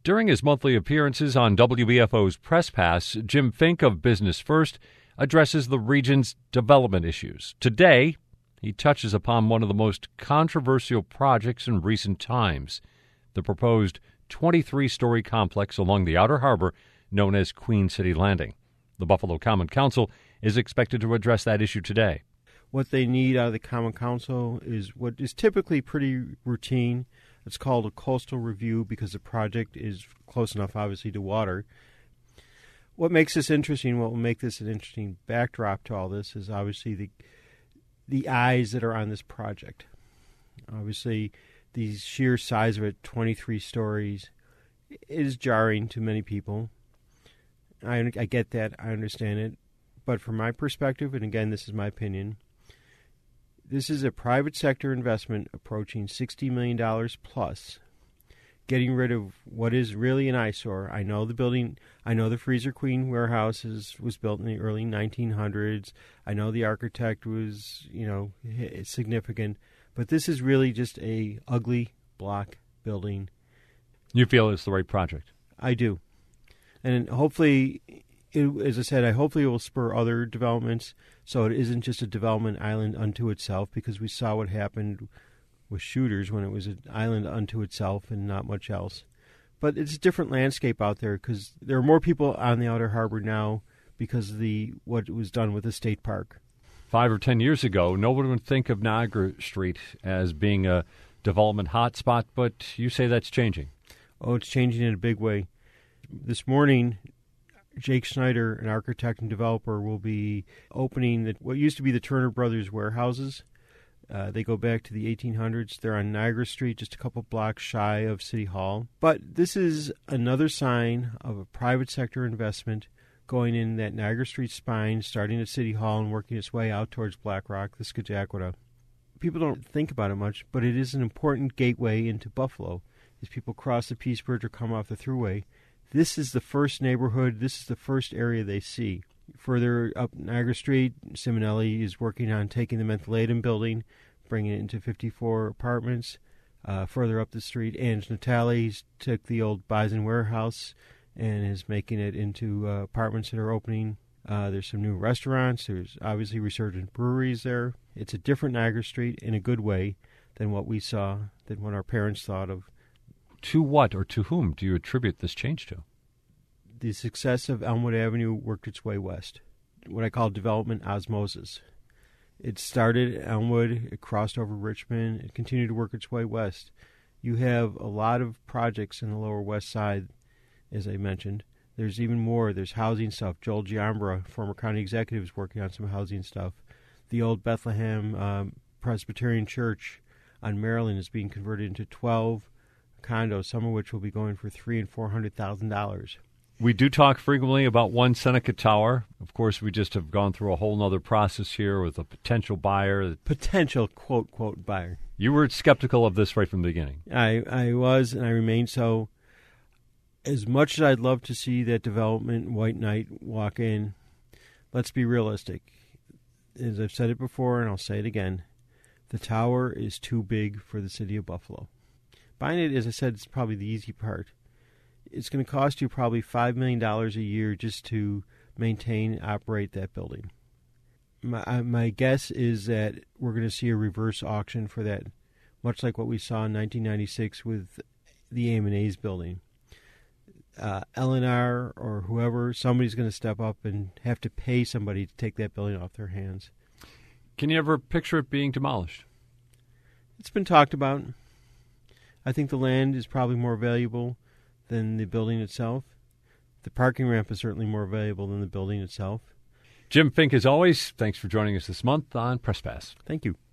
During his monthly appearances on WBFO's Press Pass, Jim Fink of Business First addresses the region's development issues. Today, he touches upon one of the most controversial projects in recent times, the proposed 23-story complex along the Outer Harbor known as Queen City Landing. The Buffalo Common Council is expected to address that issue today. What they need out of the Common Council is what is typically pretty routine. It's called a coastal review because the project is close enough, obviously, to water. What makes this interesting, what will make this an interesting backdrop to all this is obviously the eyes that are on this project. Obviously, the sheer size of it, 23 stories, is jarring to many people. I get that. I understand it. But from my perspective, and again, this is my opinion, this is a private sector investment approaching $60 million plus, getting rid of what is really an eyesore. I know the building, I know the Freezer Queen warehouse was built in the early 1900s. I know the architect was, significant. But this is really just a ugly block building. You feel it's the right project? I do. And hopefully, as I said, hopefully it will spur other developments so it isn't just a development island unto itself, because we saw what happened with Shooters when it was an island unto itself and not much else. But it's a different landscape out there because there are more people on the Outer Harbor now because of what was done with the state park. 5 or 10 years ago, no one would think of Niagara Street as being a development hotspot, but you say that's changing. Oh, it's changing in a big way. This morning, Jake Schneider, an architect and developer, will be opening what used to be the Turner Brothers warehouses. They go back to the 1800s. They're on Niagara Street, just a couple blocks shy of City Hall. But this is another sign of a private sector investment going in that Niagara Street spine, starting at City Hall and working its way out towards Black Rock, the Scajaquada. People don't think about it much, but it is an important gateway into Buffalo. As people cross the Peace Bridge or come off the Thruway, this is the first neighborhood, this is the first area they see. Further up Niagara Street, Simonelli is working on taking the Mentholatum building, bringing it into 54 apartments. Further up the street, Ange Natale took the old Bison warehouse and is making it into apartments that are opening. There's some new restaurants. There's obviously resurgent breweries there. It's a different Niagara Street in a good way than what we saw, than what our parents thought of. To what or to whom do you attribute this change to? The success of Elmwood Avenue worked its way west, what I call development osmosis. It started at Elmwood, it crossed over Richmond, it continued to work its way west. You have a lot of projects in the Lower West Side, as I mentioned. There's even more. There's housing stuff. Joel Giambra, former county executive, is working on some housing stuff. The old Bethlehem Presbyterian Church on Maryland is being converted into 12 condos, some of which will be going for $300,000 and $400,000. We do talk frequently about One Seneca Tower. Of course, we just have gone through a whole other process here with a potential buyer. Potential, quote, buyer. You were skeptical of this right from the beginning. I was, and I remain so. As much as I'd love to see that development White Knight walk in, let's be realistic. As I've said it before, and I'll say it again, the tower is too big for the city of Buffalo. Buying it, as I said, is probably the easy part. It's going to cost you probably $5 million a year just to maintain and operate that building. My guess is that we're going to see a reverse auction for that, much like what we saw in 1996 with the AM&A's building. L&R or whoever, somebody's going to step up and have to pay somebody to take that building off their hands. Can you ever picture it being demolished? It's been talked about. I think the land is probably more valuable than the building itself. The parking ramp is certainly more valuable than the building itself. Jim Fink, as always, thanks for joining us this month on Press Pass. Thank you.